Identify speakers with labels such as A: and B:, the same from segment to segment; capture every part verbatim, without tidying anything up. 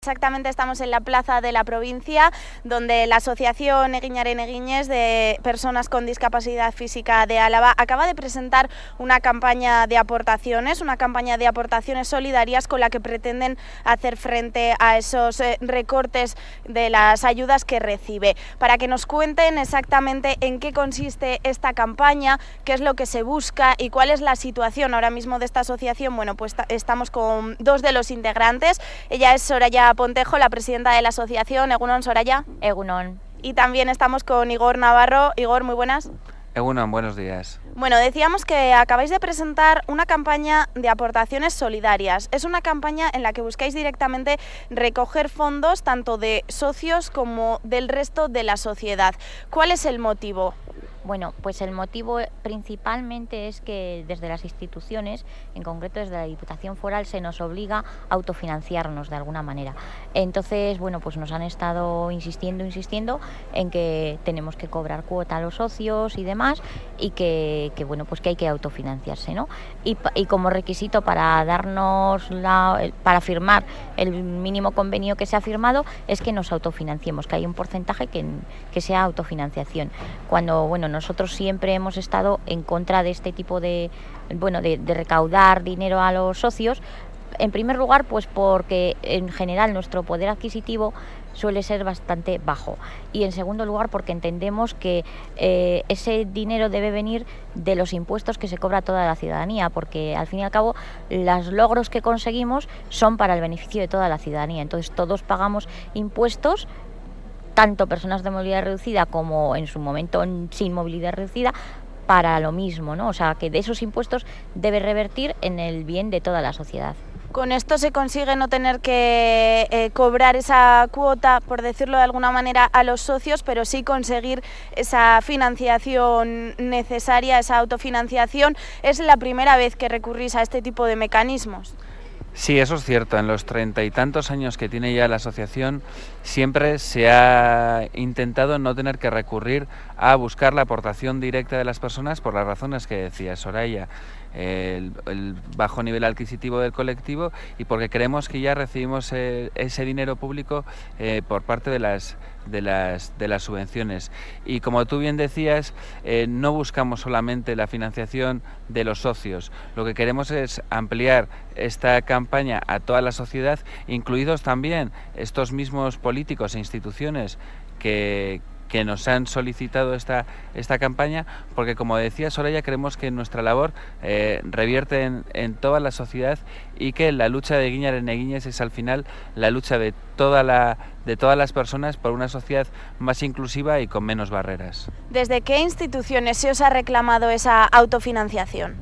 A: Exactamente, estamos en la plaza de la provincia, donde la Asociación Eguinaren Eguines de Personas con Discapacidad Física de Álava acaba de presentar una campaña de aportaciones, una campaña de aportaciones solidarias con la que pretenden hacer frente a esos eh, recortes de las ayudas que recibe. Para que nos cuenten exactamente en qué consiste esta campaña, qué es lo que se busca y cuál es la situación ahora mismo de esta asociación, bueno, pues estamos con dos de los integrantes. Ella es Soraya Pontejo, la presidenta de la asociación. Egunon, Soraya.
B: Egunon.
A: Y también estamos con Igor Navarro. Igor, muy buenas.
C: Egunon, buenos días.
A: Bueno, decíamos que acabáis de presentar una campaña de aportaciones solidarias. Es una campaña en la que buscáis directamente recoger fondos tanto de socios como del resto de la sociedad. ¿Cuál es el motivo?
B: Bueno, pues el motivo principalmente es que desde las instituciones, en concreto desde la Diputación Foral, se nos obliga a autofinanciarnos de alguna manera. Entonces, bueno, pues nos han estado insistiendo, insistiendo en que tenemos que cobrar cuota a los socios y demás, y que, que bueno, pues que hay que autofinanciarse, ¿no? Y, y como requisito para darnos la, para firmar el mínimo convenio que se ha firmado es que nos autofinanciemos, que hay un porcentaje que, que sea autofinanciación. Cuando, bueno, nosotros siempre hemos estado en contra de este tipo de, bueno, de, de recaudar dinero a los socios. En primer lugar, pues porque en general nuestro poder adquisitivo suele ser bastante bajo, y en segundo lugar porque entendemos que eh, ese dinero debe venir de los impuestos que se cobra toda la ciudadanía, porque al fin y al cabo los logros que conseguimos son para el beneficio de toda la ciudadanía. Entonces todos pagamos impuestos, tanto personas de movilidad reducida como en su momento sin movilidad reducida, para lo mismo, ¿no? O sea, que de esos impuestos debe revertir en el bien de toda la sociedad.
A: Con esto se consigue no tener que eh, cobrar esa cuota, por decirlo de alguna manera, a los socios, pero sí conseguir esa financiación necesaria, esa autofinanciación. ¿Es la primera vez que recurrís a este tipo de mecanismos?
C: Sí, eso es cierto. En los treinta y tantos años que tiene ya la asociación, siempre se ha intentado no tener que recurrir a buscar la aportación directa de las personas por las razones que decía Soraya, el, el bajo nivel adquisitivo del colectivo, y porque creemos que ya recibimos eh, ese dinero público eh, por parte de las de las de las subvenciones. Y como tú bien decías, eh, no buscamos solamente la financiación de los socios. Lo que queremos es ampliar esta campaña a toda la sociedad, incluidos también estos mismos políticos e instituciones que que nos han solicitado esta, esta campaña, porque como decía Soraya, creemos que nuestra labor eh, revierte en, en toda la sociedad, y que la lucha de Eguinaren Eguines es al final la lucha de, toda la, de todas las personas por una sociedad más inclusiva y con menos barreras.
A: ¿Desde qué instituciones se os ha reclamado esa autofinanciación?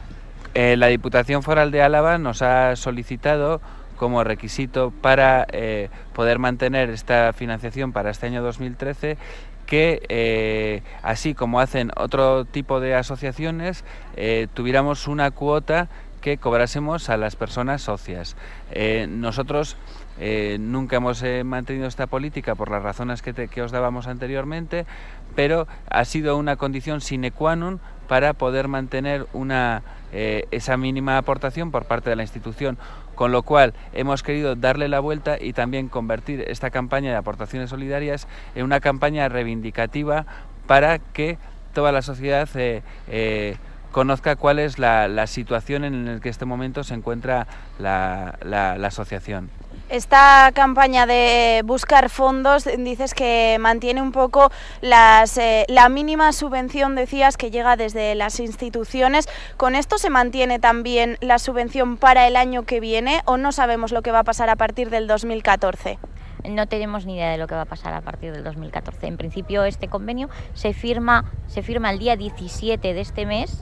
C: Eh, la Diputación Foral de Álava nos ha solicitado como requisito para eh, poder mantener esta financiación para este año dos mil trece, que eh, así como hacen otro tipo de asociaciones, eh, tuviéramos una cuota que cobrásemos a las personas socias. Eh, nosotros eh, nunca hemos eh, mantenido esta política por las razones que, te, que os dábamos anteriormente, pero ha sido una condición sine qua non para poder mantener una, eh, esa mínima aportación por parte de la institución, con lo cual hemos querido darle la vuelta y también convertir esta campaña de aportaciones solidarias en una campaña reivindicativa para que toda la sociedad eh, eh, conozca cuál es la, la situación en la que en este momento se encuentra la, la, la asociación.
A: Esta campaña de buscar fondos, dices que mantiene un poco las, eh, la mínima subvención, decías, que llega desde las instituciones. ¿Con esto se mantiene también la subvención para el año que viene, o no sabemos lo que va a pasar a partir del dos mil catorce?
B: No tenemos ni idea de lo que va a pasar a partir del dos mil catorce. En principio este convenio se firma, se firma el día diecisiete de este mes,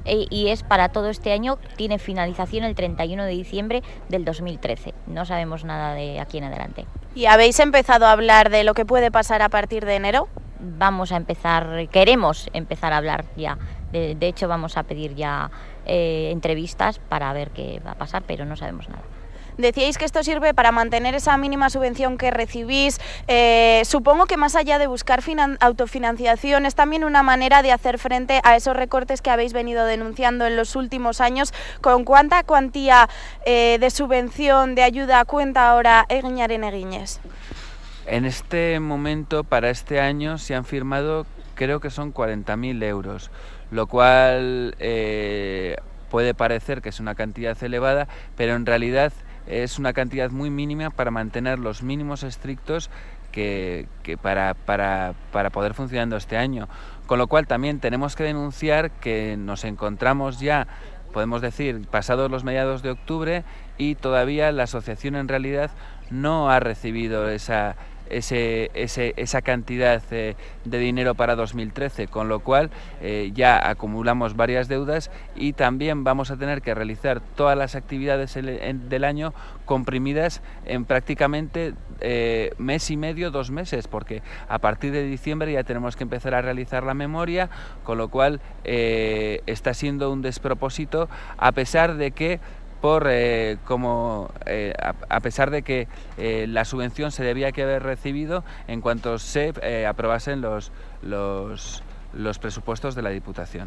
B: y es para todo este año, tiene finalización el treinta y uno de diciembre del dos mil trece. No sabemos nada de aquí en adelante.
A: ¿Y habéis empezado a hablar de lo que puede pasar a partir de enero?
B: Vamos a empezar, queremos empezar a hablar ya. De, de hecho, vamos a pedir ya eh, entrevistas para ver qué va a pasar, pero no sabemos nada.
A: Decíais que esto sirve para mantener esa mínima subvención que recibís. Eh, supongo que más allá de buscar autofinanciación, es también una manera de hacer frente a esos recortes que habéis venido denunciando en los últimos años. ¿Con cuánta cuantía eh, de subvención, de ayuda cuenta ahora Eginaren Eginez?
C: En este momento, para este año, se han firmado, creo que son cuarenta mil euros, lo cual eh, puede parecer que es una cantidad elevada, pero en realidad es una cantidad muy mínima para mantener los mínimos estrictos que, que para, para, para poder funcionando este año. Con lo cual también tenemos que denunciar que nos encontramos ya, podemos decir, pasados los mediados de octubre, y todavía la asociación en realidad no ha recibido esa Ese, ese, esa cantidad eh, de dinero para dos mil trece, con lo cual eh, ya acumulamos varias deudas y también vamos a tener que realizar todas las actividades el, en, del año comprimidas en prácticamente eh, mes y medio, dos meses, porque a partir de diciembre ya tenemos que empezar a realizar la memoria, con lo cual eh, está siendo un despropósito, a pesar de que por eh, como eh, a, a pesar de que eh, la subvención se debía que haber recibido en cuanto se eh, aprobasen los, los, los presupuestos de la Diputación.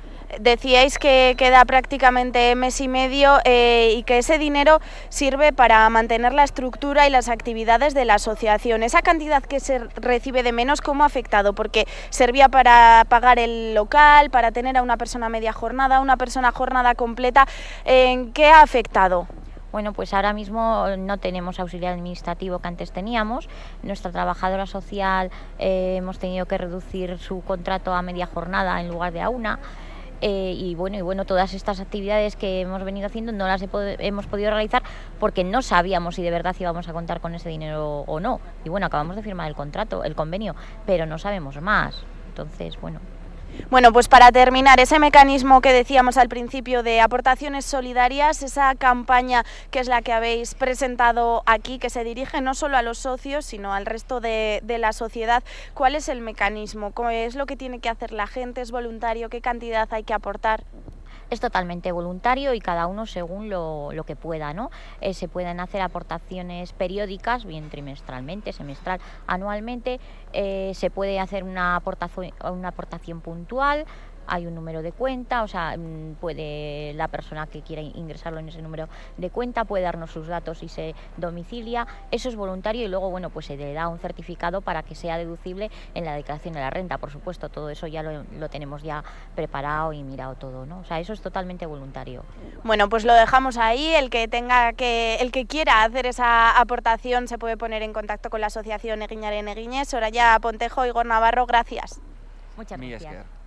A: Decíais que queda prácticamente mes y medio eh, y que ese dinero sirve para mantener la estructura y las actividades de la asociación. Esa cantidad que se recibe de menos, ¿cómo ha afectado? Porque servía para pagar el local, para tener a una persona media jornada, una persona jornada completa. ¿En qué ha afectado?
B: Bueno, pues ahora mismo no tenemos auxiliar administrativo que antes teníamos. Nuestra trabajadora social eh, hemos tenido que reducir su contrato a media jornada en lugar de a una. Eh, y bueno y bueno todas estas actividades que hemos venido haciendo no las he pod hemos podido realizar porque no sabíamos si de verdad íbamos a contar con ese dinero o no. Y bueno, acabamos de firmar el contrato, el convenio, pero no sabemos más. Entonces, bueno.
A: Bueno, pues para terminar, ese mecanismo que decíamos al principio de aportaciones solidarias, esa campaña que es la que habéis presentado aquí, que se dirige no solo a los socios, sino al resto de, de la sociedad, ¿cuál es el mecanismo? ¿Cómo es lo que tiene que hacer la gente? ¿Es voluntario? ¿Qué cantidad hay que aportar?
B: Es totalmente voluntario y cada uno según lo, lo que pueda, ¿no? Eh, se pueden hacer aportaciones periódicas, bien trimestralmente, semestral, anualmente, eh, se puede hacer una aportación, una aportación puntual, hay un número de cuenta, o sea, puede la persona que quiera ingresarlo en ese número de cuenta, puede darnos sus datos y se domicilia. Eso es voluntario y luego, bueno, pues se le da un certificado para que sea deducible en la declaración de la renta, por supuesto, todo eso ya lo, lo tenemos ya preparado y mirado todo, ¿no? O sea, eso es totalmente voluntario.
A: Bueno, pues lo dejamos ahí, el que tenga que, el que quiera hacer esa aportación se puede poner en contacto con la asociación Eginaren Eginez. Soraya Pontejo, Igor Navarro, gracias.
B: Muchas gracias.